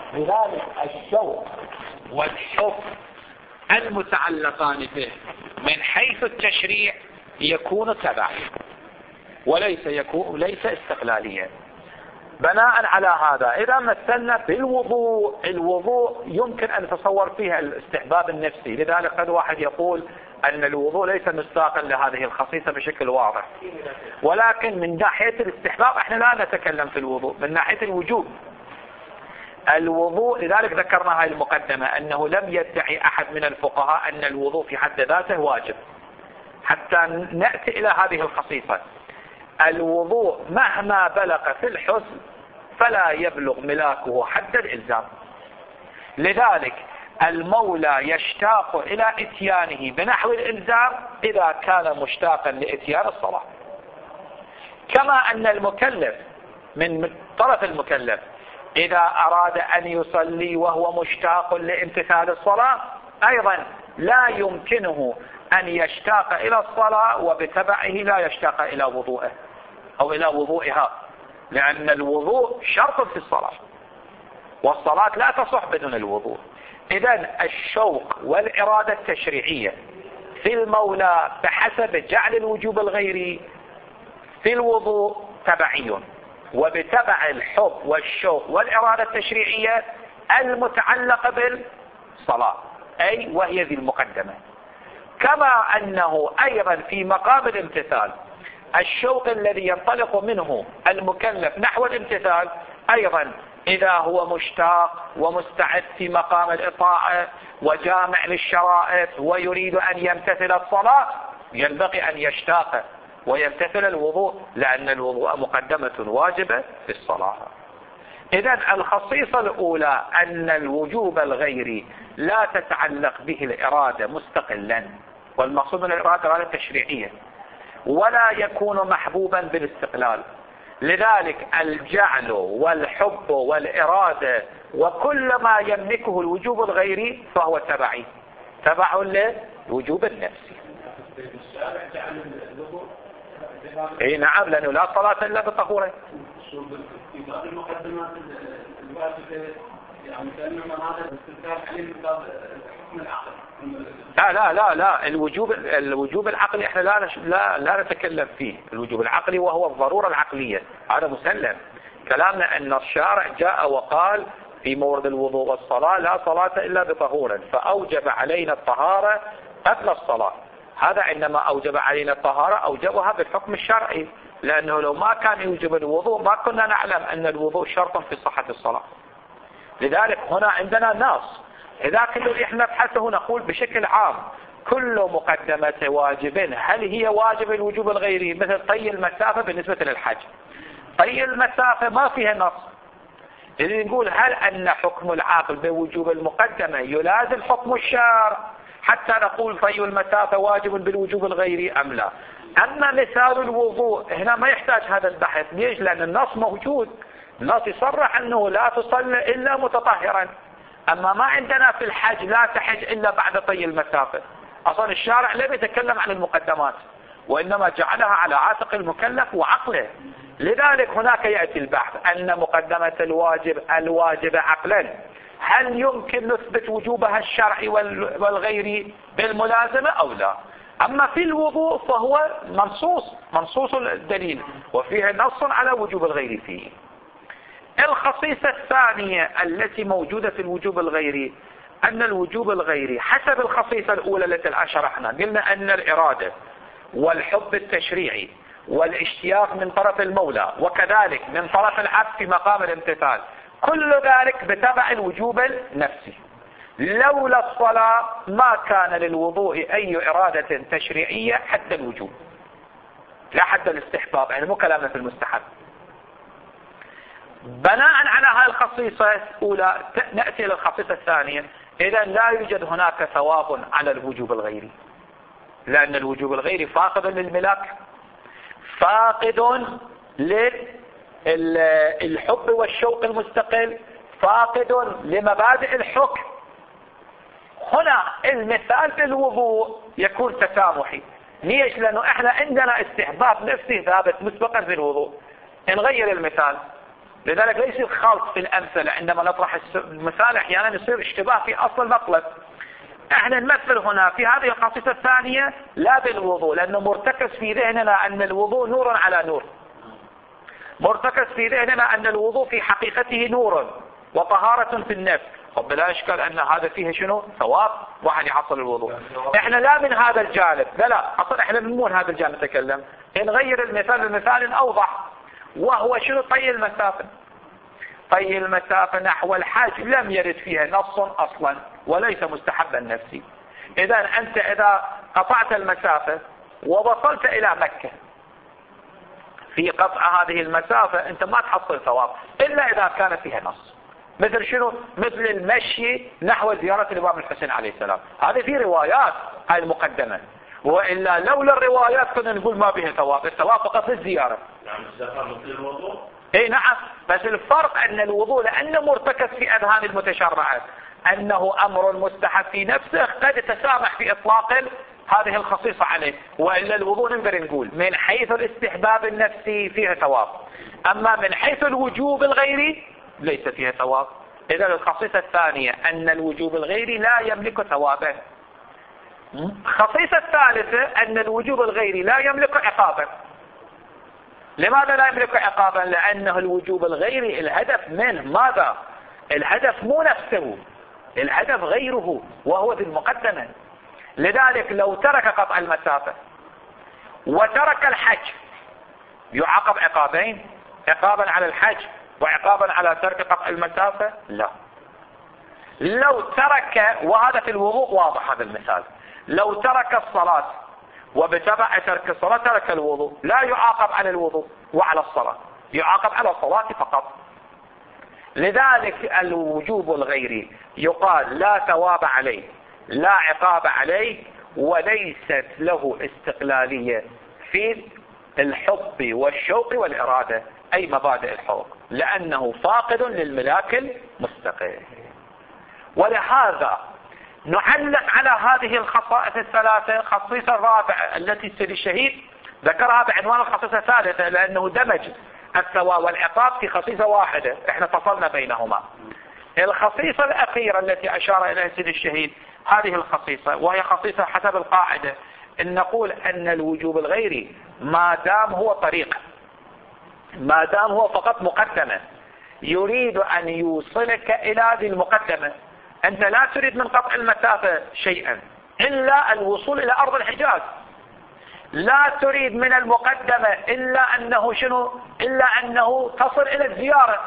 لذلك الشوق والحب المتعلقان به من حيث التشريع يكون تبعي ليس استقلاليا. بناء على هذا إذا مثلنا الوضوء يمكن أن نتصور فيها الاستحباب النفسي. لذلك قد واحد يقول أن الوضوء ليس مصداقا لهذه الخصيصة بشكل واضح، ولكن من ناحية الاستحباب احنا لا نتكلم في الوضوء، من ناحية الوجوب الوضوء. لذلك ذكرنا هذه المقدمة أنه لم يدعي أحد من الفقهاء أن الوضوء في حد ذاته واجب، حتى نأتي إلى هذه الخصيصة. الوضوء مهما بلغ في الحسن فلا يبلغ ملاكه حد الإلزام. لذلك المولى يشتاق إلى إتيانه بنحو الإلزام إذا كان مشتاقا لإتيان الصلاة، كما أن المكلف من طرف المكلف إذا أراد أن يصلي وهو مشتاق لامتثال الصلاة أيضا لا يمكنه أن يشتاق إلى الصلاة وبتبعه لا يشتاق إلى وضوءه أو إلى وضوئها، لأن الوضوء شرط في الصلاة والصلاة لا تصح بدون الوضوء. إذن الشوق والإرادة التشريعية في المولى بحسب جعل الوجوب الغيري في الوضوء تبعي، وبتبع الحب والشوق والإرادة التشريعية المتعلقة بالصلاة أي وهي ذي المقدمة. كما أنه أيضا في مقام الامتثال الشوق الذي ينطلق منه المكلف نحو الامتثال أيضا إذا هو مشتاق ومستعد في مقام الإطاعة وجامع للشرائط ويريد أن يمتثل الصلاة ينبغي أن يشتاق ويمتثل الوضوء، لأن الوضوء مقدمة واجبة في الصلاة. إذن الخصيصة الأولى أن الوجوب الغيري لا تتعلق به الإرادة مستقلا، والمقصود من الإرادة إرادة تشريعية، ولا يكون محبوبا بالاستقلال. لذلك الجعل والحب والإرادة وكل ما يملكه الوجوب الغيري فهو تبعي، تبع للوجوب النفسي. اي نعم، لأنه لا صلاة إلا بطهورة. لا الوجوب العقلي احنا لا نتكلم فيه. الوجوب العقلي وهو الضرورة العقلية هذا مسلم. كلامنا ان الشارع جاء وقال في مورد الوضوء والصلاة لا صلاة الا بطهور، فاوجب علينا الطهارة قبل الصلاة. هذا عندما اوجب علينا الطهارة اوجبها بالحكم الشرعي، لانه لو ما كان يوجب الوضوء ما كنا نعلم ان الوضوء شرط في صحة الصلاة. لذلك هنا عندنا نص. إذا كنا احنا نبحثه نقول بشكل عام كل مقدمة واجب هل هي واجب الوجوب الغيري، مثل طي المسافة بالنسبة للحج. طي المسافة ما فيها نص. إذا نقول هل أن حكم العاقل بوجوب المقدمة يلازم حكم الشارع حتى نقول طي المسافة واجب بالوجوب الغيري أم لا؟ أما مثال الوضوء هنا ما يحتاج هذا البحث. ليش؟ لأن النص موجود، النص يصرح أنه لا تصلي إلا متطهرا. أما ما عندنا في الحج لا تحج إلا بعد طي المسافة. أصلا الشارع لم يتكلم عن المقدمات وإنما جعلها على عاتق المكلف وعقله. لذلك هناك يأتي البحث أن مقدمة الواجب عقلا هل يمكن نثبت وجوبها الشرعي والغيري بالملازمة أو لا؟ أما في الوضوء فهو منصوص الدليل وفيه نص على وجوب الغيري فيه. الخصيصة الثانية التي موجودة في الوجوب الغيري أن الوجوب الغيري حسب الخصيصة الأولى التي شرحنا قلنا أن الإرادة والحب التشريعي والاشتياق من طرف المولى وكذلك من طرف العبد في مقام الامتثال كل ذلك بتبع الوجوب النفسي. لولا الصلاة ما كان للوضوء أي إرادة تشريعية حتى الوجوب لا حتى الاستحباب، يعني مو كلامنا في المستحب. بناء على هذه الخصيصة الأولى نأتي إلى الخصيصة الثانية. إذا لا يوجد هناك ثواب على الوجوب الغيري، لأن الوجوب الغيري فاقد للملاك، فاقد للحب والشوق المستقل، فاقد لمبادئ الحكم. هنا المثال في الوضوء يكون تسامحي. ليش؟ لأنه احنا عندنا استحباب نفسي ثابت مسبقا في الوضوء. نغير المثال لذلك ليس الخلط في الأمثلة. عندما نطرح المثال أحيانا يصير اشتباه في أصل المطلب. احنا نمثل هنا في هذه القصيدة الثانية لا بالوضوء، لأنه مرتكز في ذهننا أن الوضوء نور على نور، مرتكز في ذهننا أن الوضوء في حقيقته نور وطهارة في النفس. بلا إشكال أن هذا فيه شنو؟ ثواب واحد يحصل الوضوء. احنا لا من هذا الجانب، لا أصلا احنا من هذا الجانب نتكلم. نغير المثال لمثال أوضح، وهو شنو؟ طي المسافة. طي المسافة نحو الحج لم يرد فيها نص أصلا وليس مستحبا نفسي. إذا أنت إذا قطعت المسافة ووصلت إلى مكة، في قطع هذه المسافة أنت ما تحصل ثواب إلا إذا كان فيها نص. مثل شنو؟ مثل المشي نحو زيارة الإمام الحسين عليه السلام، هذه في روايات هاي المقدمة، وإلا لولا الروايات كنا نقول ما بها ثواب، الثواب فقط في الزيارة. يعني السفر مثل الوضوء؟ اي نعم، بس الفرق أن الوضوء لأنه مرتكز في أذهان المتشرعة أنه أمر مستحب في نفسه، قد تسامح في إطلاق هذه الخصيصة عليه، وإلا الوضوء نقدر نقول من حيث الاستحباب النفسي فيها ثواب، أما من حيث الوجوب الغيري ليس فيها ثواب. إذا الخصيصة الثانية أن الوجوب الغيري لا يملك ثوابا. الخصيصة الثالثة أن الوجوب الغيري لا يملك عقابا. لماذا لا يملك عقابا؟ لأنه الوجوب الغيري الهدف منه ماذا؟ الهدف مو نفسه، الهدف غيره وهو ذي المقدمة. لذلك لو ترك قطع المسافة وترك الحج يعاقب عقابين، عقابا على الحج وعقابا على ترك قطع المسافة؟ لا. لو ترك، وهذا في الوضوء واضح هذا المثال، لو ترك الصلاة وبتبع ترك الصلاة ترك الوضوء، لا يعاقب على الوضوء وعلى الصلاة، يعاقب على الصلاة فقط. لذلك الوجوب الغيري يقال لا ثواب عليه لا عقاب عليه، وليست له استقلالية في الحب والشوق والإرادة، أي مبادئ الحب، لأنه فاقد للملاك المستقل. ولهذا نعلق على هذه الخصائص الثلاثة خصيصة الرابعة التي السيد الشهيد ذكرها بعنوان الخصيصة الثالثة، لأنه دمج الثواب والعقاب في خصيصة واحدة، احنا فصلنا بينهما. الخصيصة الأخيرة التي أشار إليها السيد الشهيد هذه الخصيصة، وهي خصيصة حسب القاعدة أن نقول أن الوجوب الغيري ما دام هو طريق، ما دام هو فقط مقدمة، يريد أن يوصلك إلى ذي المقدمة. أنت لا تريد من قطع المسافة شيئا إلا الوصول إلى أرض الحجاز، لا تريد من المقدمة إلا أنه شنو؟ إلا أنه تصل إلى الزيارة.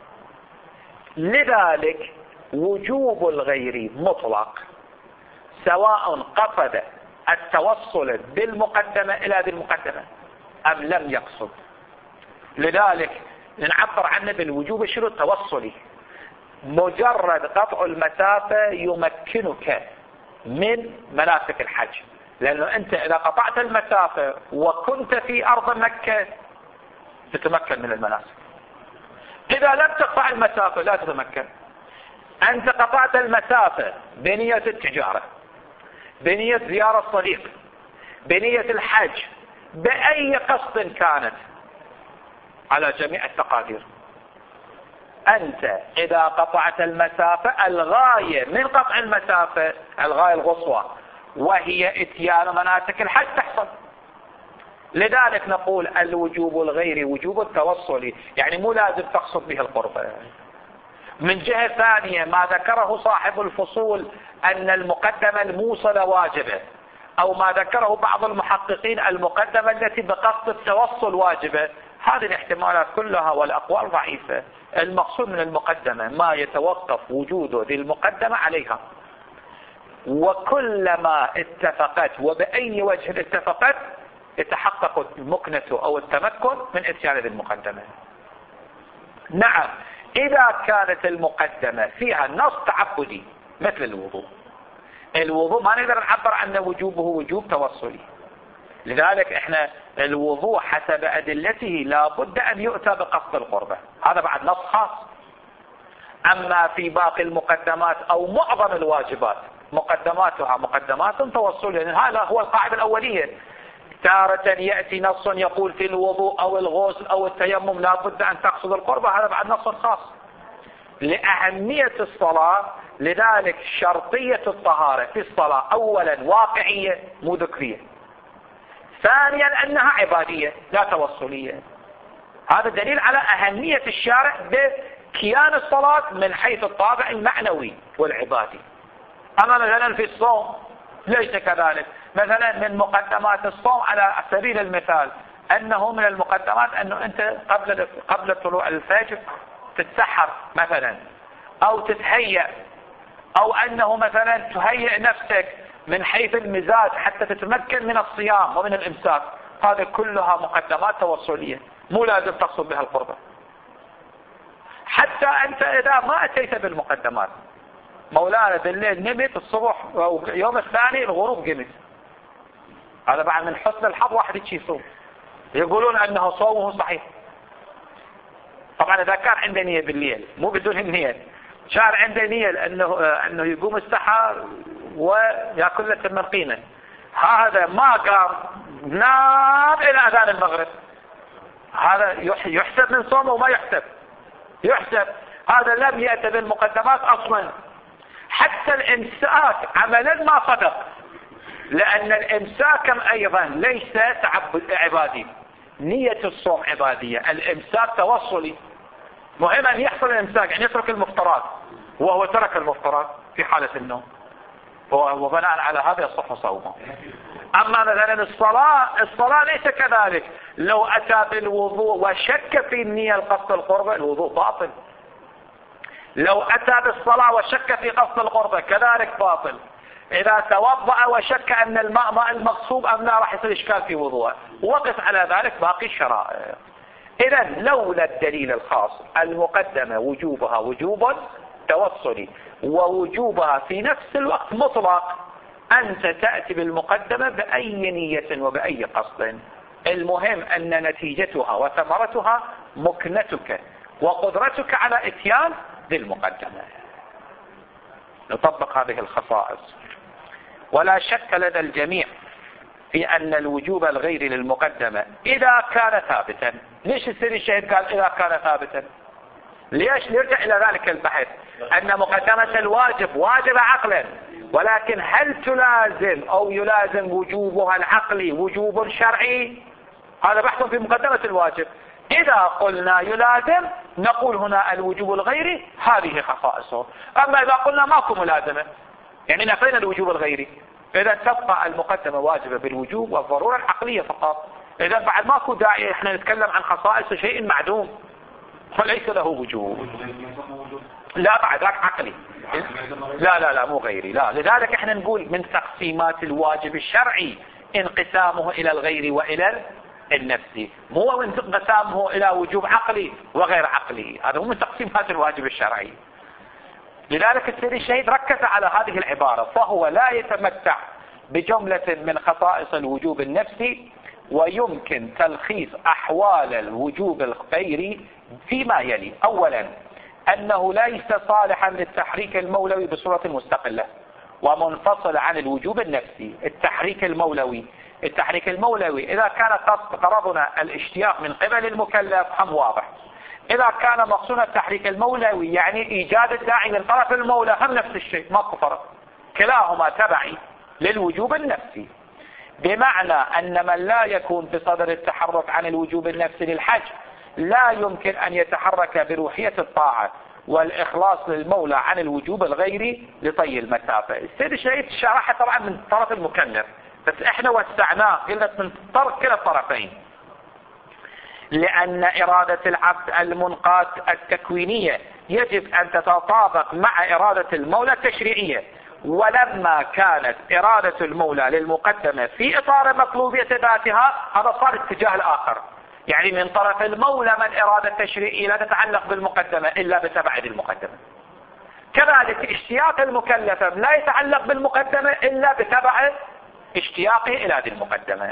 لذلك وجوب الغير مطلق سواء قصد التوصل بالمقدمة إلى ذي المقدمة أم لم يقصد. لذلك نعبر عنه بالوجوب شنو؟ التوصلي. مجرد قطع المسافة يمكنك من مناسك الحج، لأنه أنت إذا قطعت المسافة وكنت في أرض مكة تتمكن من المناسك. إذا لم تقطع المسافة لا تتمكن. أنت قطعت المسافة بنية التجارة، بنية زيارة الصديق، بنية الحج، بأي قصد كانت على جميع التقادير. أنت إذا قطعت المسافة الغاية من قطع المسافة الغاية القصوى وهي إتيان مناسك الحج تحصل. لذلك نقول الوجوب الغيري وجوب التوصلي، يعني مو لازم تقصد به القربة. من جهة ثانية ما ذكره صاحب الفصول أن المقدمة الموصلة واجبة، أو ما ذكره بعض المحققين المقدمة التي بقصد التوصل واجبة، هذه الاحتمالات كلها والأقوال ضعيفة. المقصود من المقدمة ما يتوقف وجود ذي المقدمة عليها، وكلما اتفقت وبأي وجه اتفقت يتحقق المكنة أو التمكن من اتيان ذي المقدمة. نعم، إذا كانت المقدمة فيها نص تعبدي مثل الوضوء، الوضوء ما نقدر نعبر عنه وجوبه وجوب توصلي. لذلك احنا الوضوء حسب أدلته لا بد أن يؤتى بقصد القربة، هذا بعد نص خاص. أما في باقي المقدمات أو معظم الواجبات مقدماتها مقدمات توصلية، يعني هذا هو القاعدة الأولية. تارة يأتي نص يقول في الوضوء أو الغسل أو التيمم لا بد أن تقصد القربة، هذا بعد نص خاص لأهمية الصلاة. لذلك شرطية الطهارة في الصلاة أولا واقعية مو ذكرية، ثانيا أنها عبادية لا توصلية. هذا دليل على أهمية الشارع بكيان الصلاة من حيث الطابع المعنوي والعبادي. أما مثلا في الصوم ليس كذلك. مثلا من مقدمات الصوم على سبيل المثال أنه من المقدمات أنه أنت قبل طلوع الفجر تتسحر مثلا أو تتهيأ، أو أنه مثلا تهيئ نفسك من حيث المزاج حتى تتمكن من الصيام ومن الإمساك. هذه كلها مقدمات توصلية مو لازم تقصد بها القربة. حتى أنت إذا ما أتيت بالمقدمات، مولانا بالليل نمت، الصبح أو يوم الثاني الغروب قمت، هذا بعد من حسن الحظ واحد يصوم، يقولون أنه صومه صحيح. طبعا إذا كان عنده نية بالليل مو بدون النية، كان عنده نية أنه يقوم السحر ويأكل له تمرقينه، هذا ما قام نام إلى أذان المغرب، هذا يحسب من صومه وما يحسب. هذا لم يأتي بالمقدمات أصلا. حتى الإمساك عملا ما صدق، لأن الإمساك أيضا ليس عبادي. نية الصوم عبادية، الإمساك توصلي. مهم أن يحصل الإمساك، يعني يترك المفطرات، وهو ترك المفطرات في حالة النوم، وبناء على هذا يصح صومه. أما مثلا الصلاة ليس كذلك. لو أتى بالوضوء وشك في النية القصد القربة الوضوء باطل. لو أتى بالصلاة وشك في قصد القربة كذلك باطل. إذا توضأ وشك أن الماء ماء المغصوب أم لا راح يصير إشكال في وضوءه، وقف على ذلك باقي الشرائع. إذا لولا الدليل الخاص المقدمة وجوبها وجوب توصلي، ووجوبها في نفس الوقت مطلق، أنت تأتي بالمقدمة بأي نية وبأي قصد. المهم أن نتيجتها وثمرتها مكنتك وقدرتك على إتيان بالمقدمة. نطبق هذه الخصائص. ولا شك لدى الجميع في أن الوجوب الغير للمقدمة إذا كان ثابتا. ليش السيد الشهيد قال إذا كان ثابتا؟ ليش نرجع إلى ذلك البحث أن مقدمة الواجب واجب عقلا، ولكن هل تلازم أو يلازم وجوبها العقلي وجوب شرعي؟ هذا بحث في مقدمة الواجب. إذا قلنا يلازم نقول هنا الوجوب الغيري هذه خصائصه. أما إذا قلنا ماكو ملازمة يعني نفينا الوجوب الغيري، إذا تبقى المقدمة واجبة بالوجوب والضرورة العقلية فقط. إذا بعد ماكو داعي احنا نتكلم عن خصائص شيء معدوم وليس له وجود. لا بعد ذاك عقلي، لا مو غيري. لا، لذلك احنا نقول من تقسيمات الواجب الشرعي انقسامه إلى الغير وإلى النفسي، مو انقسامه إلى وجوب عقلي وغير عقلي. هذا هو من تقسيمات الواجب الشرعي. لذلك السيد الشهيد ركز على هذه العبارة، فهو لا يتمتع بجملة من خصائص الوجوب النفسي، ويمكن تلخيص أحوال الوجوب الغيري فيما يلي. أولا أنه ليس صالحا للتحريك المولوي بصورة مستقلة ومنفصل عن الوجوب النفسي. التحريك المولوي إذا كان غرضنا الاشتياق من قبل المكلف هم واضح. إذا كان مقصود التحريك المولوي يعني إيجاد الداعي من طرف المولى هم نفس الشيء، ماكو فرق، كلاهما تبعي للوجوب النفسي. بمعنى أن من لا يكون بصدر التحرك عن الوجوب النفسي للحج لا يمكن أن يتحرك بروحية الطاعة والإخلاص للمولى عن الوجوب الغيري لطي المسافة. السيد الشهيد شرحها طبعا من طرف المكلف، بس احنا وسعناه قلنا من طرف كلا الطرفين، لأن إرادة العبد المنقاد التكوينية يجب أن تتطابق مع إرادة المولى التشريعية. ولما كانت إرادة المولى للمقدمة في إطار مطلوبية ذاتها، هذا صار اتجاه الآخر، يعني من طرف المولى من إرادة تشريعية لا تتعلق بالمقدمة إلا بتبعد المقدمة. كذلك اشتياق المكلف لا يتعلق بالمقدمة إلا بتبع اشتياقه إلى هذه المقدمة.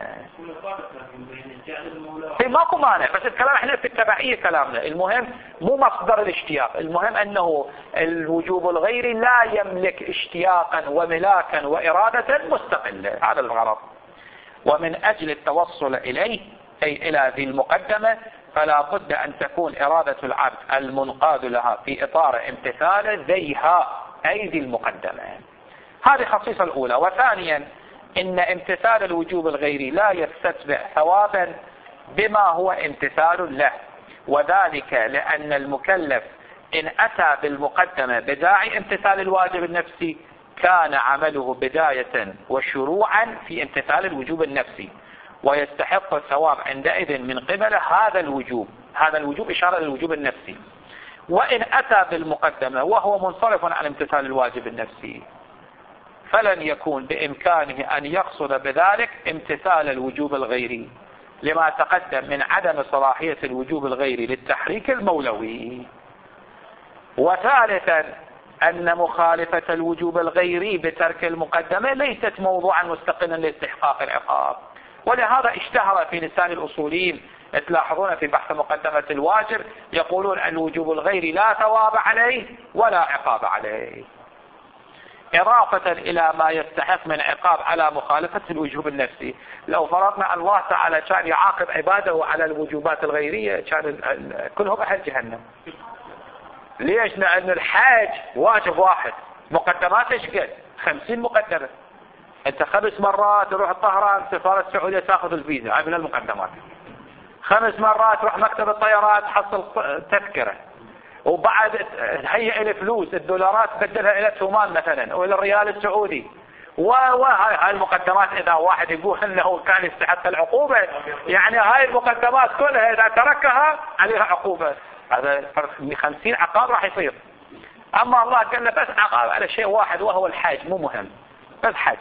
في ماكو مانع، بس الكلام احنا في التبعية كلامنا. المهم مو مصدر الاشتياق، المهم أنه الوجوب الغيري لا يملك اشتياقا وملاكا وإرادة مستقلة، هذا الغرض. ومن أجل التوصل إليه أي إلى ذي المقدمة فلا بد أن تكون إرادة العبد المنقاد لها في إطار امتثال ذيها أي ذي المقدمة. هذه خصيصة الأولى. وثانيا إن امتثال الوجوب الغيري لا يستتبع ثوابا بما هو امتثال له، وذلك لأن المكلف إن أتى بالمقدمة بداعي امتثال الواجب النفسي كان عمله بداية وشروعا في امتثال الوجوب النفسي، ويستحق الثواب عندئذ من قبل هذا الوجوب إشارة للوجوب النفسي. وإن أتى بالمقدمة وهو منصرف عن امتثال الواجب النفسي فلن يكون بإمكانه أن يقصد بذلك امتثال الوجوب الغيري لما تقدم من عدم صلاحية الوجوب الغيري للتحريك المولوي. وثالثا أن مخالفة الوجوب الغيري بترك المقدمة ليست موضوعا مستقلا لاستحقاق العقاب، ولهذا اشتهر في لسان الأصوليين تلاحظون في بحث مقدمة الواجب يقولون الوجوب الغيري لا ثواب عليه ولا عقاب عليه، إضافة إلى ما يستحق من عقاب على مخالفة الوجوب النفسي. لو فرضنا الله تعالى كان يعاقب عباده على الوجوبات الغيرية كان كلهم أهل جهنم. ليش؟ لأن الحاج واجب واحد، مقدمات ايش قد 50 مقدمة. انت 5 مرات تروح الطهران سفارة السعودية تاخذ الفيزا، هاي من المقدمات. 5 مرات تروح مكتب الطيارات تحصل تذكرة، وبعد هيئ الفلوس الدولارات بدلها الى تومان مثلا او الى الريال السعودي. وهاي المقدمات اذا واحد يقول انه كان يستحق العقوبة، يعني هاي المقدمات كلها اذا تركها عليها عقوبة. هذا 50 عقاب راح يصير. اما الله قال له بس عقاب على شيء واحد وهو الحج، مو مهم بس حج.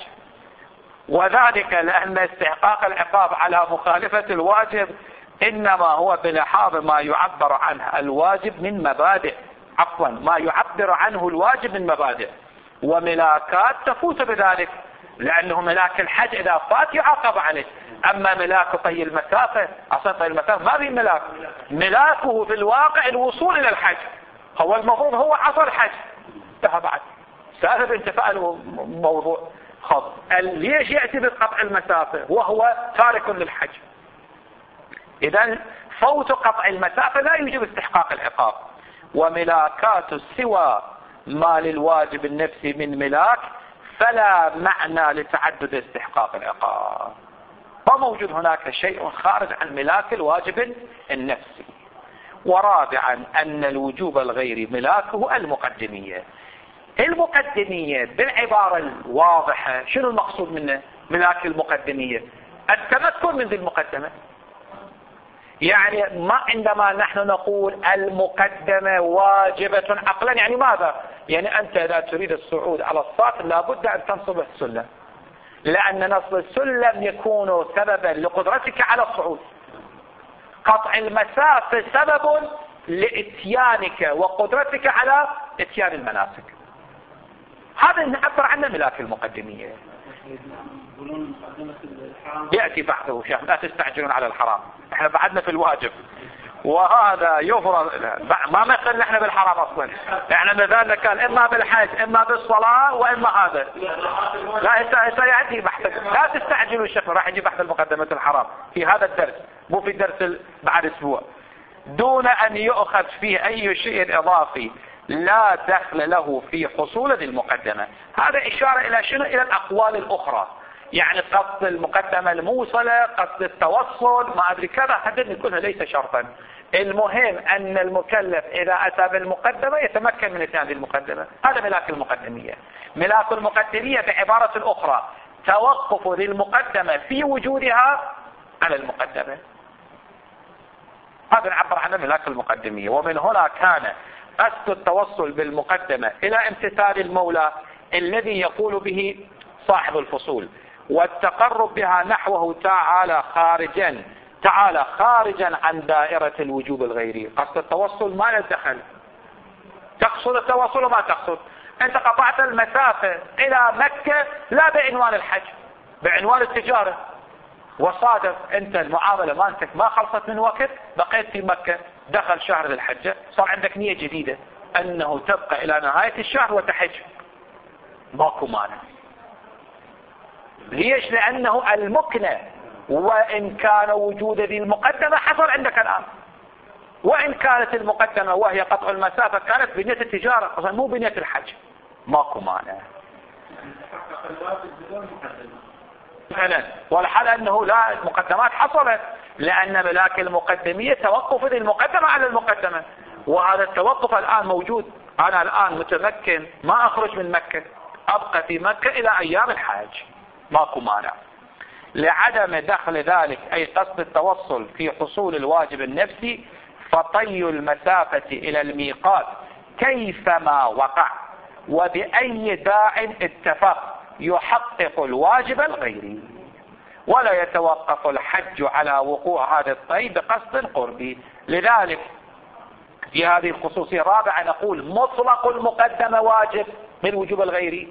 وذلك لأن استحقاق العقاب على مخالفة الواجب إنما هو بلحاظ ما يعبر عنه الواجب من مبادئ، ما يعبر عنه الواجب من مبادئ، وملاكات تفوت بذلك، لأنه ملاك الحج إذا فات يعاقب عليه. أما ملاك طي المسافة، أصلا طي المسافة ما في ملاك، ملاكه في الواقع الوصول إلى الحج، هو المفروض هو عصر الحج انتهى بعد سالب انتفاء الموضوع. خب ليش يأتي بقطع المسافة وهو تارك للحج؟ إذن فوت قطع المسافة لا يوجب استحقاق العقاب. وملاكات سوى ما للواجب النفسي من ملاك فلا معنى لتعدد استحقاق العقاب، فموجود هناك شيء خارج عن ملاك الواجب النفسي. ورابعا أن الوجوب الغيري ملاكه المقدمية. المقدمية بالعبارة الواضحة شنو المقصود منه؟ ملاك المقدمية التمكن من ذي المقدمة. يعني ما عندما نحن نقول المقدمة واجبة عقلا يعني ماذا؟ يعني أنت إذا تريد الصعود على السطح لابد أن تنصب السلم، لأن نصب السلم يكون سببا لقدرتك على الصعود. قطع المسافة سبب لإتيانك وقدرتك على إتيان المناسك. هذا نعبر عنه ملاك المقدمية. يأتي بحثه شيخ، لا تستعجلون على الحرام، احنا بعدنا في الواجب، وهذا يفرض ما مثل نحن بالحرام اصلا، احنا مثالنا كان اما بالحج اما بالصلاة واما هذا. لا سيأتي بحث، لا تستعجلوا الشيخ راح يجي بحث المقدمة الحرام في هذا الدرس، مو في الدرس بعد اسبوع، دون ان يؤخذ فيه اي شيء اضافي لا دخل له في حصول ذي المقدمة. هذا اشارة الى شنو؟ الى الاقوال الاخرى، يعني قصد المقدمة الموصلة، قصد التوصل، ما أدري كذا، هذا كلها ليس شرطا. المهم أن المكلف إذا أتى بالمقدمة يتمكن من إتيان المقدمة. هذا ملاك المقدمية. ملاك المقدمية بعبارة أخرى توقف ذي المقدمة في وجودها على المقدمة. هذا نعبر عنه ملاك المقدمية. ومن هنا كان قصد التوصل بالمقدمة إلى امتثال المولى الذي يقول به صاحب الفصول، والتقرب بها نحوه تعالى خارجا عن دائرة الوجوب الغيري. قصد التوصل ما يدخل، تقصد التوصل وما تقصد. انت قطعت المسافة الى مكة لا بعنوان الحج، بعنوان التجارة، وصادف انت المعاملة مالتك ما خلصت من وقت، بقيت في مكة، دخل شهر الحجة، صار عندك نية جديدة انه تبقى الى نهاية الشهر وتحج، ماكو مانع. ليش؟ لأنه المكنة وإن كان وجود ذي المقدمة حصل عندك الآن، وإن كانت المقدمة وهي قطع المسافة كانت بنية التجارة أصلا مو بنية الحج، ماكو مانع. فعلا والحال أنه لا المقدمات حصلت، لأن ملاك المقدمية توقف ذي المقدمة على المقدمة، وهذا التوقف الآن موجود. أنا الآن متمكن ما أخرج من مكة، أبقى في مكة إلى أيام الحج، ماكو مانع. لعدم دخل ذلك أي قصد التوصل في حصول الواجب النفسي، فطي المسافة إلى الميقات كيفما وقع وبأي داع اتفق يحقق الواجب الغيري، ولا يتوقف الحج على وقوع هذا الطي بقصد قربي. لذلك في هذه الخصوصية الرابعة نقول مطلق المقدمة واجب من وجوب الغيري.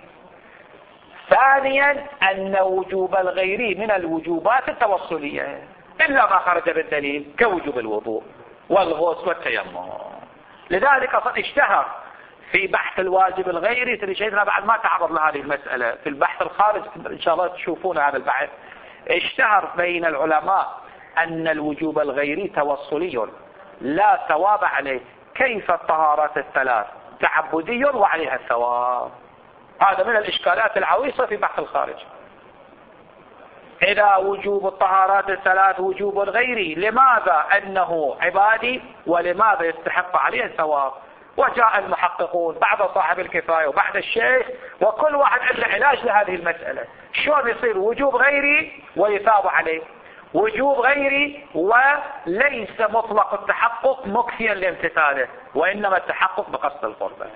ثانيا أن وجوب الغيري من الوجوبات التوصلية إلا ما خرج بالدليل كوجوب الوضوء والغسل والتيمم. لذلك أصلا اشتهر في بحث الواجب الغيري، ترى شيخنا بعد ما تعرض لهذه المسألة في البحث الخارج إن شاء الله تشوفون هذا البحث، اشتهر بين العلماء أن الوجوب الغيري توصلي لا ثواب عليه، كيف الطهارات الثلاث تعبدي وعليها الثواب. هذا من الإشكالات العويصة في بحث الخارج. إذا وجوب الطهارات الثلاث وجوب غيري، لماذا أنه عبادي ولماذا يستحق عليه الثواب؟ وجاء المحققون بعد صاحب الكفاية وبعد الشيخ وكل واحد عنده علاج لهذه المسألة. شلون يصير وجوب غيري ويثاب عليه؟ وجوب غيري وليس مطلق التحقق مكفيا لامتثاله، وإنما التحقق بقصد القربة.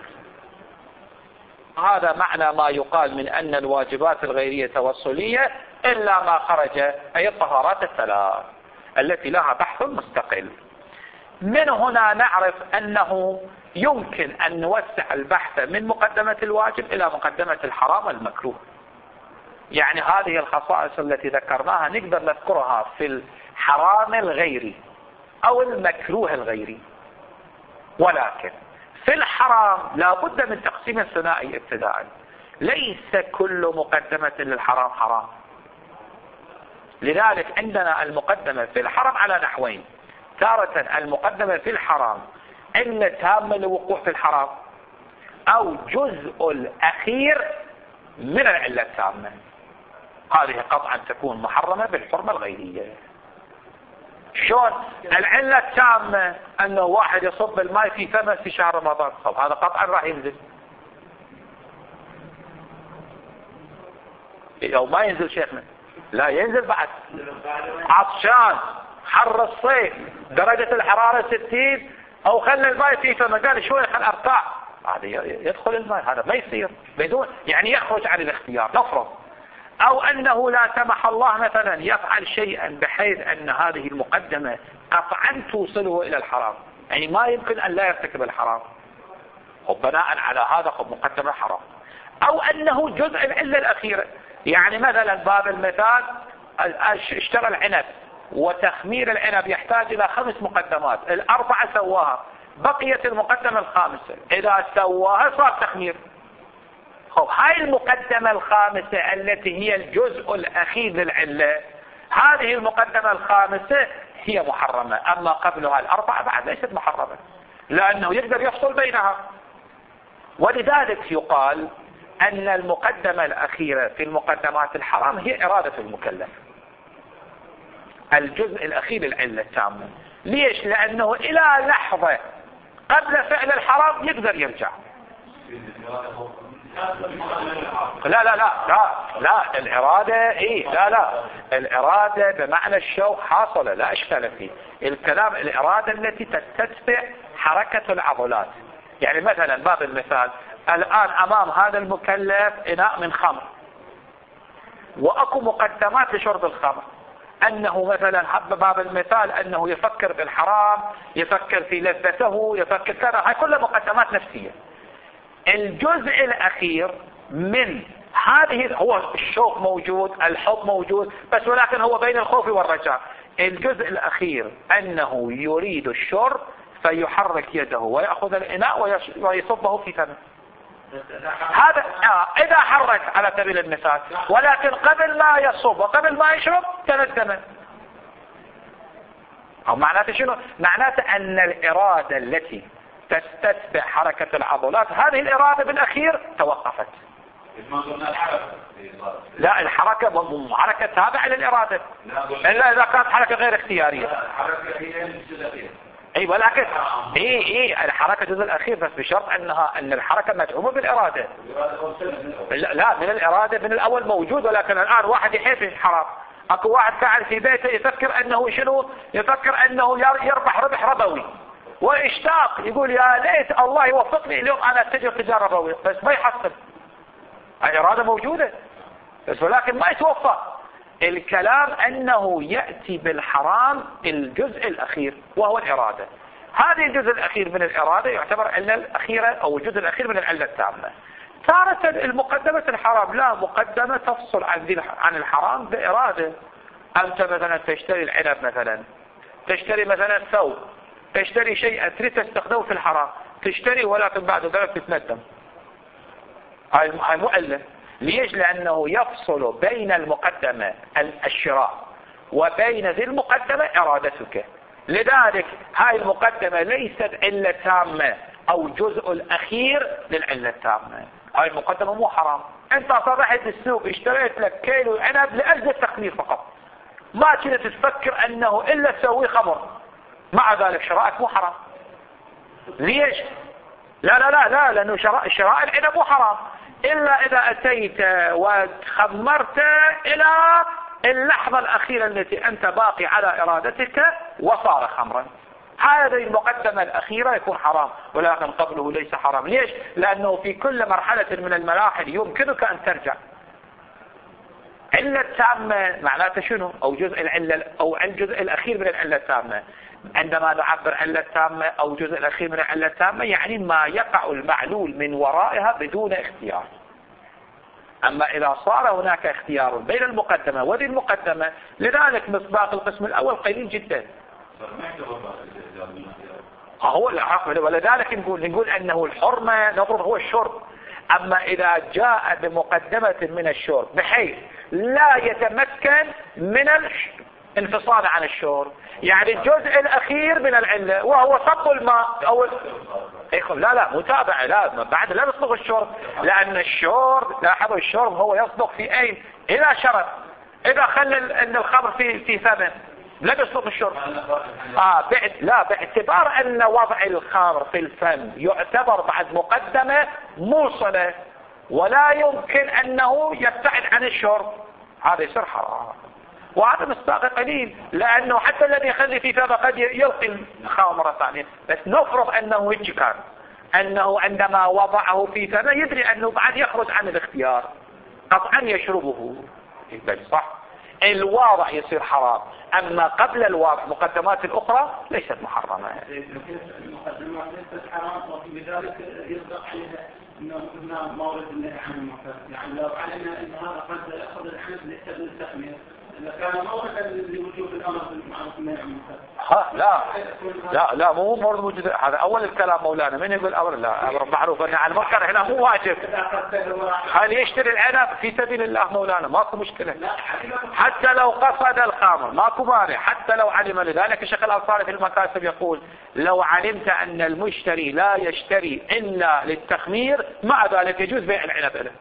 هذا معنى ما يقال من أن الواجبات الغيرية توصلية إلا ما خرج، أي الطهارات الثلاث التي لها بحث مستقل. من هنا نعرف أنه يمكن أن نوسع البحث من مقدمة الواجب إلى مقدمة الحرام المكروه. يعني هذه الخصائص التي ذكرناها نقدر نذكرها في الحرام الغيري أو المكروه الغيري، ولكن في الحرام لا بد من تقسيم ثنائي ابتداء. ليس كل مقدمة للحرام حرام. لذلك عندنا المقدمة في الحرام على نحوين: تارة المقدمة في الحرام علة تامة للوقوع في الحرام، أو جزء الأخير من العلة التامة. هذه قطعا تكون محرمة بالحرمة الغيرية. شلون؟ العلة التامة أنه واحد يصب الماء في فمه في شهر رمضان، هذا قطعا راح ينزل. أو ما ينزل شيخنا؟ لا ينزل بعد. عطشان، حر الصيف، درجة الحرارة 60، أو خلى الماء في فمه، قال شوي خل أرتاح، هذا يدخل الماء، هذا ما يصير بدون يعني يخرج عن الاختيار. نفرض أو أنه لا سمح الله مثلا يفعل شيئا بحيث أن هذه المقدمة قطعا توصله إلى الحرام، يعني ما يمكن أن لا يرتكب الحرام، وبناء على هذا مقدمة حرام. أو أنه جزء العلة الأخيرة، يعني مثلا باب المثال اشترى العنب وتخمير العنب يحتاج إلى 5 مقدمات، ال4 سواها، بقيت المقدمة الخامسة، إذا سواها صار تخمير. هاي المقدمة الخامسة التي هي الجزء الأخير للعلة، هذه المقدمة الخامسة هي محرمة، أما قبلها ال4 بعد ليست محرمة، لأنه يقدر يفصل بينها. ولذلك يقال أن المقدمة الأخيرة في المقدمات الحرام هي إرادة المكلف، الجزء الأخير للعلة التامة. ليش؟ لأنه إلى لحظة قبل فعل الحرام يقدر يرجع. لا لا لا لا لا الإرادة الإرادة بمعنى الشوق حاصلة، لا إشكال فيه. الكلام الإرادة التي تتبع حركة العضلات. يعني مثلا باب المثال، الآن أمام هذا المكلف إناء من خمر، وأكو مقدمات لشرب الخمر، أنه مثلا حب باب المثال أنه يفكر بالحرام، يفكر في لذته، يفكر كذا، هاي كلها مقدمات نفسية. الجزء الأخير من هذه هو الشوق موجود، الحب موجود، بس ولكن هو بين الخوف والرجاء. الجزء الأخير أنه يريد الشرب فيحرك يده ويأخذ الإناء ويصبه في فمه. هذا إذا حرك على سبيل المثال، ولكن قبل ما يصب وقبل ما يشرب تندم. أو معناته شنو؟ معناته أن الإرادة التي تستتبع حركة العضلات هذه الإرادة بالأخير توقفت. لا، حركة تابعة للإرادة إلا إذا كانت حركة غير اختيارية. اي ولكن الحركة الجزء الأخير بس بشرط أن الحركة مدعومة بالإرادة. لا، من الإرادة من الأول موجود، ولكن الآن واحد يحب الحرام. اكو واحد قاعد في بيته يفكر أنه شنو؟ يفكر أنه يربح ربح ربوي واشتاق يقول يا ليت الله يوفقني اليوم أنا أتجر تجارة ربوية، بس ما يحصل. الإرادة موجودة بس ولكن ما يتوفق. الكلام أنه يأتي بالحرام الجزء الأخير وهو الإرادة. هذه الجزء الأخير من الإرادة يعتبر العلة الأخيرة أو الجزء الأخير من العلة التامة. تارة المقدمة الحرام لا مقدمة تفصل عن الحرام بإرادة. أنت مثلا تشتري العنب، مثلا تشتري مثلا ثوب، تشتري شيء تريد تستخدمه في الحرام، تشتري ولكن بعد ذلك تتندم. هاي مؤلة. ليش؟ لأنه يفصل بين المقدمة الشراء وبين ذي المقدمة إرادتك. لذلك هاي المقدمة ليست علة تامة أو جزء الأخير للعلة التامة. هاي المقدمة مو حرام. أنت صرحت السوق اشتريت لك كيلو عنب لأجل التخمير فقط، ما كنت تفكر أنه إلا تسوي خمر، مع ذلك شرائك مو حرام. ليش؟ لا لأنه شراء العنب مو حرام إلا إذا أتيت وخمرت إلى اللحظة الأخيرة التي أنت باقي على إرادتك وصار خمرا. هذه المقدمة الأخيرة يكون حرام، ولكن قبله ليس حرام. ليش؟ لأنه في كل مرحلة من المراحل يمكنك أن ترجع. علة تامة معناته شنو؟ أو جزء العلة أو الجزء الأخير من العلة التامة. عندما نعبر علة تامة أو جزء الأخير من العلة التامة يعني ما يقع المعلول من ورائها بدون اختيار. أما إذا صار هناك اختيار بين المقدمة وذي المقدمة، لذلك مصداق القسم الأول قليل جدا. هو العقل، ولذلك نقول أنه الحرمة نضرب هو الشرب. أما إذا جاء بمقدمة من الشرب بحيث لا يتمكن من الانفصال عن الشرب، يعني الجزء الأخير من العلة وهو صب الماء أو لا متابعة، لا بعد لا يصدق الشرب، لأن الشرب لاحظوا الشرب هو يصدق في أين؟ إذا شرب، إذا خلى أن الخمر في فمه لا يصدق الشرب. باعتبار أن وضع الخمر في الفم يعتبر بعد مقدمة موصلة ولا يمكن أنه يبتعد عن الشرب، هذا يصير حرام. وهذا مصداق قليل، لأنه حتى الذي يخلي في فمه قد يلقي الخمر مرة ثانية. بس نفرض أنه هيك كان، أنه عندما وضعه في فمه يدري أنه بعد يخرج عن الاختيار قطعا يشربه، صح؟ الواضع يصير حرام، أما قبل الواضع مقدمات الأخرى ليست محرمة. المقدمات ليست حرام، وفي ذلك يصدق عليها إنه مورد النهي عن المنكر. يعني لو علمنا أن هذا قد يأخذ الحنف ليس بالتأمين، إذا كان موردا لوجود الأمر بالمعروف والنهي عن المنكر. لا مو مورد وجود. هذا أول الكلام مولانا. من يقول أمر؟ لا، أمر معروف والنهي عن المنكر هنا مو واجب. هل يشتري العنب في سبيل الله مولانا ماكو مشكلة، حتى لو قصد الخمر ماكو مانع، حتى لو علم. لذلك الشيخ الأنصاري في المكاسب يقول لو علمت أن المشتري لا يشتري إلا للتخمير مع ذلك يجوز بيع العنب له.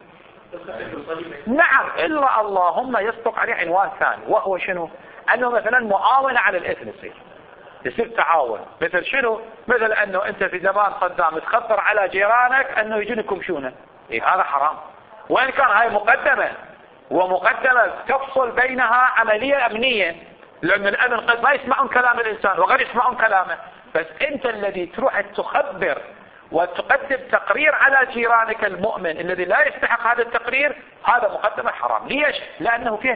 نعم، إلا اللهم يصدق عليه عنوان ثاني، وهو شنو؟ أنه مثلا معاونة على الإثم يصير تعاون. مثل شنو؟ مثل أنه أنت في زمان صدام تخبر على جيرانك أنه يجونكم شونه، هذا حرام. وإن كان هاي مقدمة، ومقدمة تفصل بينها عملية أمنية، لأن الأمن قد ما يسمعون كلام الإنسان وقد يسمعون كلامه، بس أنت الذي تروح تخبر وتقدم تقرير على جيرانك المؤمن الذي لا يستحق هذا التقرير، هذا مقدمة حرام. ليش؟ لأنه فيه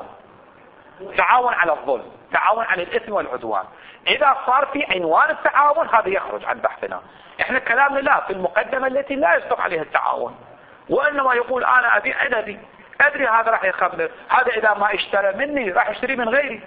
تعاون على الظلم، تعاون على الإثم والعدوان. إذا صار في عنوان التعاون هذا يخرج عن بحثنا. إحنا كلامنا لا في المقدمة التي لا يصدق عليها التعاون، وإنما يقول أنا أبي عنبي، أدري هذا راح يخبر، هذا إذا ما اشترى مني راح يشتري من غيري،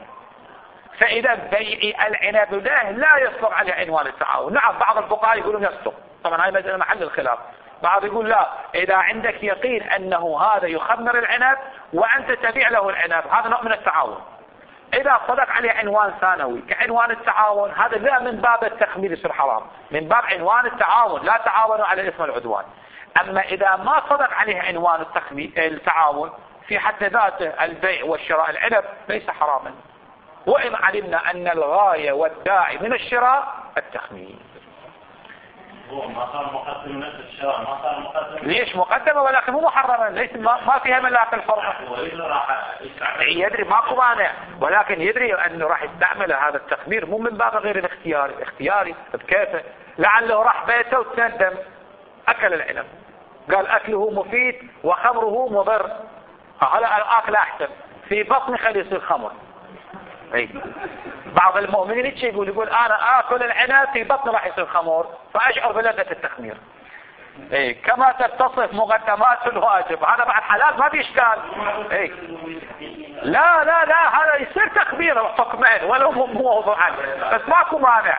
فإذا بيعي العنب له لا يصدق عليه عنوان التعاون. نعم بعض الفقهاء يقولون يصدق، طبعا هاي مسألة محل الخلاف. بعض يقول لا، إذا عندك يقين أنه هذا يخمر العنب وأنت تبيع له العنب، هذا نوع من التعاون. إذا صدق عليه عنوان ثانوي كعنوان التعاون، هذا لا من باب التخمير يصير حرام، من باب عنوان التعاون، لا تعاونوا على الإثم والعدوان. أما إذا ما صدق عليه عنوان التعاون في حد ذاته البيع والشراء العنب ليس حراما، وإن علمنا أن الغاية والداعي من الشراء التخمير. ما صار مقدم نفس الشراء، ما صار مقدم. ليش مقدمة ولكن مو محرمة، ليس ما فيها ملاك الحرمة. يدري ماكو مانع، ولكن يدري أنه راح يستعمل هذا التخمير مو من باب غير الاختياري بكيفه. لعله راح بيته وتندم أكل العنب، قال أكله مفيد وخمره مضر، هلا الأكل أحسن، في بطني خلي يصير خمر. أي بعض المؤمنين يقول أنا آكل العنب في بطني راح يصير خمر فأشعر بلذة التخمير. اي كما تتصف مقدمات الواجب، هذا بعد حلال ما في اشكال. اي لا لا لا، هذا يصير تخمير حكمين ولو مو موضوعا، بس ماكو مانع.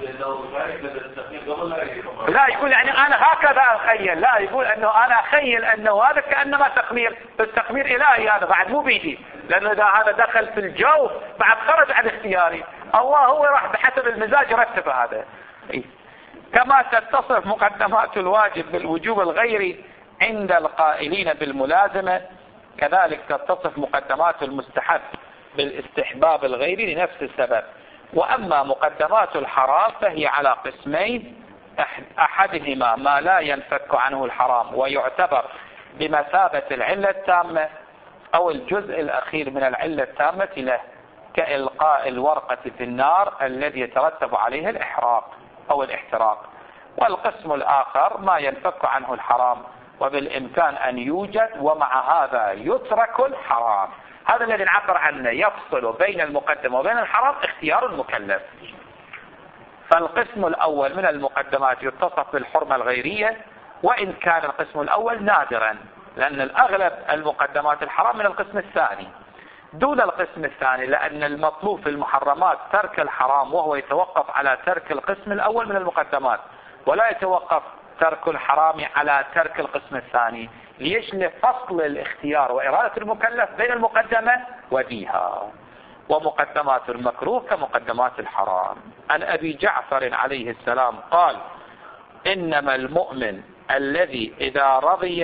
لا يقول يعني انا هكذا اخيل، لا يقول انه انا اخيل انه هذا كانما تخمير، بس تخمير الهي هذا بعد مو بيدي، لانه اذا هذا دخل في الجو بعد خرج عن اختياري، الله هو راح بحسب المزاج يرتب هذا. كما تتصف مقدمات الواجب بالوجوب الغيري عند القائلين بالملازمة، كذلك تتصف مقدمات المستحب بالاستحباب الغيري لنفس السبب. وأما مقدمات الحرام فهي على قسمين، أحدهما ما لا ينفك عنه الحرام ويعتبر بمثابة العلة التامة، أو الجزء الأخير من العلة التامة له، كإلقاء الورقة في النار الذي يترتب عليه الإحراق أو الاحتراق. والقسم الآخر ما ينفك عنه الحرام وبالإمكان أن يوجد ومع هذا يترك الحرام. هذا الذي نعبر عنه، يفصل بين المقدم وبين الحرام اختيار المكلف. فالقسم الأول من المقدمات يتصف بالحرمة الغيرية، وإن كان القسم الأول نادرا، لأن الأغلب المقدمات الحرام من القسم الثاني دون القسم الثاني، لأن المطلوب في المحرمات ترك الحرام، وهو يتوقف على ترك القسم الأول من المقدمات، ولا يتوقف ترك الحرام على ترك القسم الثاني، ليش؟ لفصل الاختيار وإرادة المكلف بين المقدمة وديها. ومقدمات المكروه كمقدمات الحرام. عن أبي جعفر عليه السلام قال: إنما المؤمن الذي إذا رضي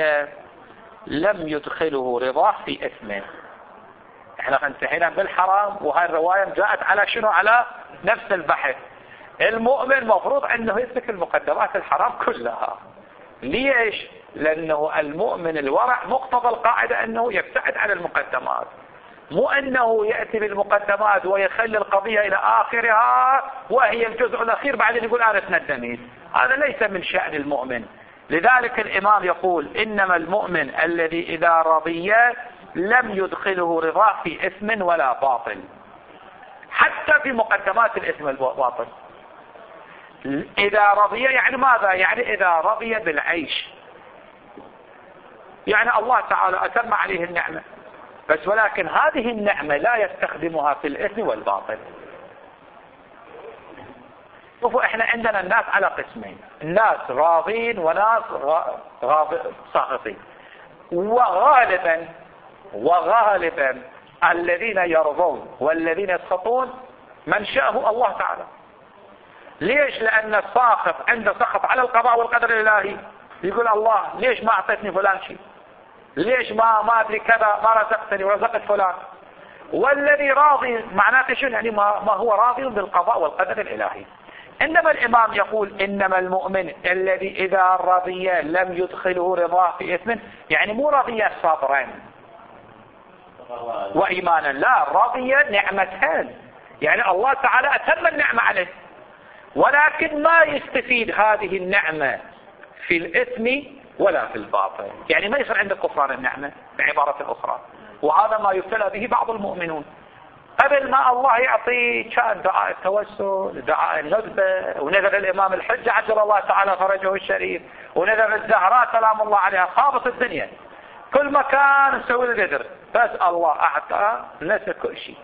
لم يدخله رضاه في إثمه. احنا انتهينا بالحرام، وهاي الرواية جاءت على شنو؟ على نفس البحث. المؤمن مفروض انه يترك المقدمات الحرام كلها. ليش؟ لانه المؤمن الورع مقتضى القاعدة انه يبتعد عن المقدمات، مو انه يأتي بالمقدمات ويخلي القضية الى اخرها وهي الجزء الاخير بعدين يقول انا تندمت. هذا ليس من شأن المؤمن. لذلك الامام يقول: انما المؤمن الذي اذا رضي لم يدخله رضاه في اثم ولا باطل، حتى في مقدمات الاثم الباطل. اذا رضي يعني ماذا؟ يعني اذا رضي بالعيش، يعني الله تعالى اتم عليه النعمة، بس ولكن هذه النعمة لا يستخدمها في الاثم والباطل. شوفوا احنا عندنا الناس على قسمين، الناس راضين وناس ساخطين. وغالبا الذين يرضون والذين يسخطون منشأه الله تعالى. ليش؟ لأن الساخط عنده سخط على القضاء والقدر الإلهي، يقول الله ليش ما أعطيتني فلان شيء، ليش ما أدري كذا، ما رزقتني ورزقت فلان. والذي راضي معناته شنو؟ يعني ما هو راضي بالقضاء والقدر الإلهي. إنما الإمام يقول: إنما المؤمن الذي إذا رضي لم يدخله رضاه في إثم، يعني مو رضي صبرا وإيمانا، لا، رضي نعمتين، يعني الله تعالى أتم النعمة عليه، ولكن ما يستفيد هذه النعمة في الإثم ولا في الباطل، يعني ما يصير عندك كفران النعمة بعبارة أخرى. وهذا ما يبتلى به بعض المؤمنون. قبل ما الله يعطي كان دعاء التوسل، دعاء الندبة، ونذر الإمام الحجة عجل الله تعالى فرجه الشريف، ونذر الزهراء سلام الله عليها، خابط الدنيا كل مكان نسوي القدر، بس الله أعطى نسى كل شيء.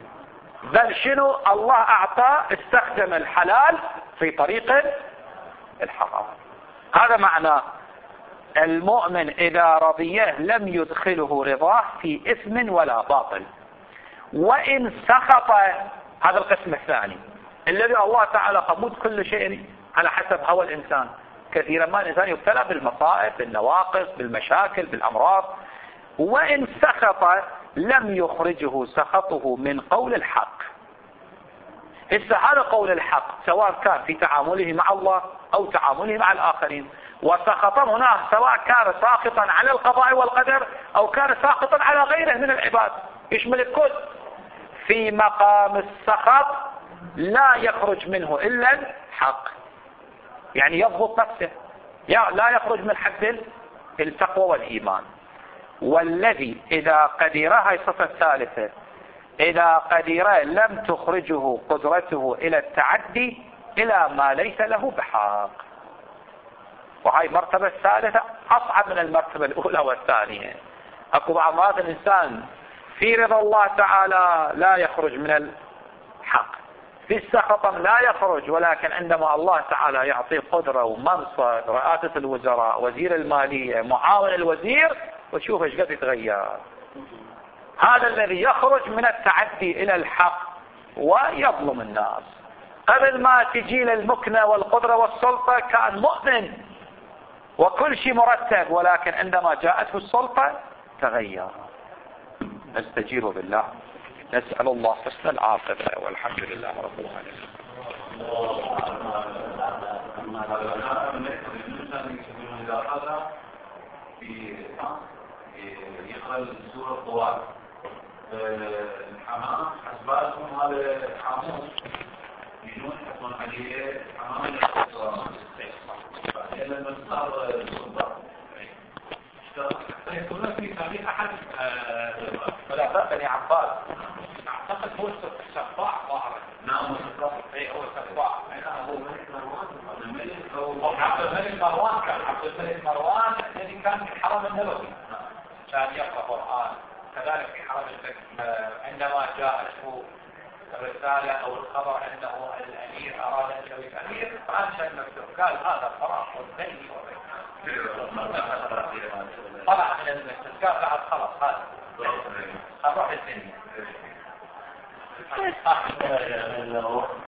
بل شنو الله أعطى؟ استخدم الحلال في طريق الحرام. هذا معنى المؤمن إذا رضيه لم يدخله رضاه في إثم ولا باطل. وإن سخط، هذا القسم الثاني الذي الله تعالى قمود كل شيء على حسب هوى الإنسان. كثيرا ما الإنسان يبتلى بالمصائب، بالنواقص، بالمشاكل، بالأمراض. وإن سخط لم يخرجه سخطه من قول الحق. هذا قول الحق سواء كان في تعامله مع الله أو تعامله مع الآخرين. وسخط هنا سواء كان ساخطا على القضاء والقدر أو كان ساخطا على غيره من العباد، يشمل الكل. في مقام السخط لا يخرج منه إلا الحق، يعني يضبط نفسه، لا يخرج من حد التقوى والإيمان. والذي إذا قدر، هاي الصفة الثالثة، إذا قدر لم تخرجه قدرته إلى التعدي إلى ما ليس له بحق. وهاي المرتبة الثالثة أصعب من المرتبة الأولى والثانية. أكو بعض مرات الإنسان في رضا الله تعالى لا يخرج من الحق، في السخط لا يخرج، ولكن عندما الله تعالى يعطيه قدرة ومنصب، رئاسة الوزراء، وزير المالية، معاون الوزير، وشوف ايش قد يتغير. هذا الذي يخرج من التعدي إلى الحق ويظلم الناس. قبل ما تجي للمكنة والقدرة والسلطة كان مؤمن وكل شيء مرتب، ولكن عندما جاءته السلطة تغير. نستجير بالله، نسأل الله حسن العاقبة، والحمد لله رب العالمين. يقرأ سورة الطوال الحمام حسباتهم هذا حاموس بدون حكم عليه حمام بعدين لما صار السلطة يكون في تاريخ أحد خلفاء بني عباس، أعتقد هو السفاح ظاهرا. نعم السفاح، هو السفاح. عبد الملك مروان، كان عبد الملك مروان الذي كان في الحرم النبوي كان يقرأ قرآن. كذلك في حرم المكة عندما جاءته الرسالة أو الخبر أنه الأمير أراد أن يسوي الأمير، فأنشأ المكتوب قال هذا فراغ بيني وبينك. طلع من المسجد قال بعد خلاص هذا أروح الدنيا.